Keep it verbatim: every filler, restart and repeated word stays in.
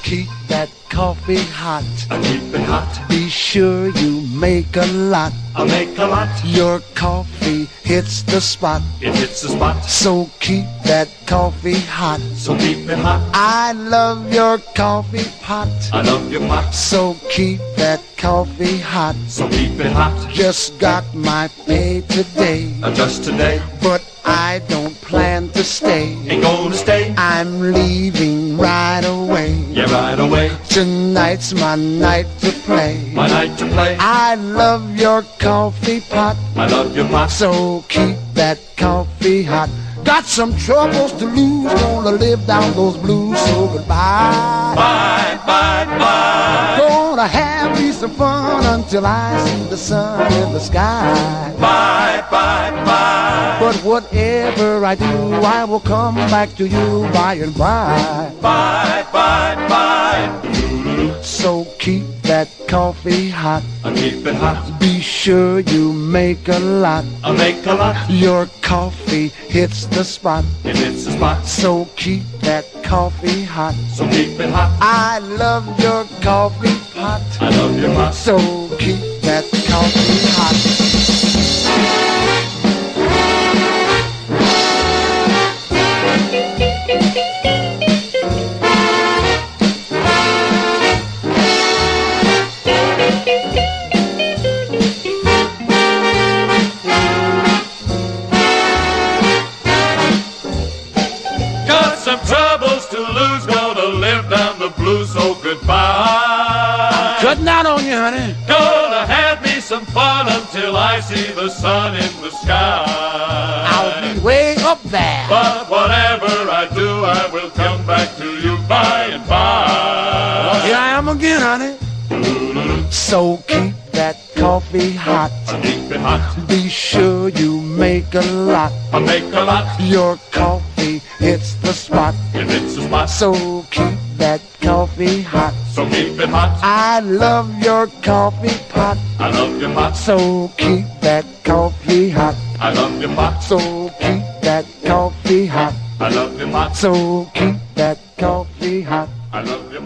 keep that coffee hot. I keep it hot. Be sure you make a lot. I'll make a lot. Your coffee hits the spot. It hits the spot. So keep that coffee hot. So keep it hot. I love your coffee pot. I love your pot. So keep that coffee hot. So keep it hot. Just got my pay today, Uh, just today. but I don't plan to stay. Ain't gonna stay. I'm leaving right away. Yeah, right away. Tonight's my night to play. My night to play. I love your coffee pot. I love your pot. So keep that coffee hot. Got some troubles to lose, gonna live down those blues, so goodbye. Bye, bye, bye. Gonna have me some fun until I see the sun in the sky. Bye, bye, bye. But whatever I do, I will come back to you by and by. Bye, bye, bye. So keep that coffee hot. I keep it hot. Be sure you make a lot. I'll make a lot. Your coffee hits the spot. It hits the spot. So keep that coffee hot. So keep it hot. I love your coffee pot. I love your pot. So keep that coffee hot. Got some troubles to lose, gonna live down the blues, so goodbye. Cutting out on you, honey. Gonna have me some fun until I see the sun in the sky. I'll be way up there. But whatever I do, I will come back to you by and by. Here I am again, honey. So keep that coffee hot. I keep it hot. Be sure you make a lot. I make a lot. Your coffee hits the spot. If it's a spot, So keep that coffee hot. so keep it hot. I love your coffee pot. I love your pot. So keep that coffee hot. I love your pot. So keep that coffee hot. I love your pot. So keep that coffee hot. I love your